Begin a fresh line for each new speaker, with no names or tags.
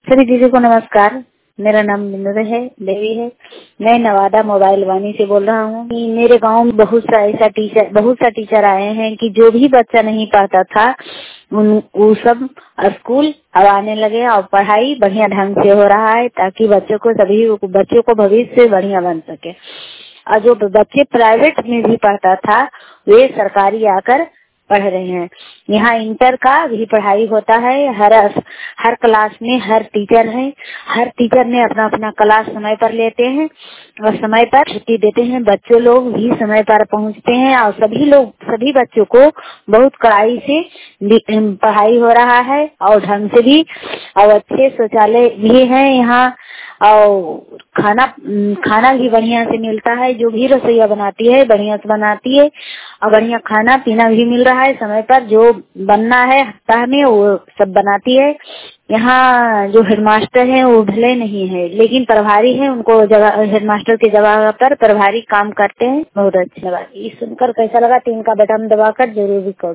सभी दीदी को नमस्कार। मेरा नाम विनोद है, देवी है। मैं नवादा मोबाइल वानी से बोल रहा हूँ। मेरे गांव में बहुत सा टीचर आए हैं कि जो भी बच्चा नहीं पढ़ता था वो सब स्कूल अब आने लगे और पढ़ाई बढ़िया ढंग से हो रहा है ताकि सभी बच्चों को भविष्य बढ़िया बन सके। और जो बच्चे प्राइवेट में भी पढ़ता था वे सरकारी आकर पढ़ रहे हैं। यहाँ इंटर का भी पढ़ाई होता है। हर क्लास में हर टीचर है। हर टीचर ने अपना अपना क्लास समय पर लेते हैं और समय पर छुट्टी देते हैं। बच्चों लोग भी समय पर पहुँचते हैं और सभी बच्चों को बहुत कड़ाई से पढ़ाई हो रहा है और ढंग से भी। और अच्छे शौचालय भी है यहाँ और खाना भी बढ़िया से मिलता है। जो भी रसोईया बनाती है बढ़िया से बनाती है और बढ़िया खाना पीना भी मिल रहा है समय पर। जो बनना है हफ्ता में वो सब बनाती है। यहाँ जो हेडमास्टर है वो भले नहीं है लेकिन प्रभारी है, उनको हेडमास्टर की जगह पर प्रभारी काम करते हैं। बहुत अच्छा लगा। ये सुनकर कैसा लगा? 3 का बटन दबाकर जरूर रिकॉर्ड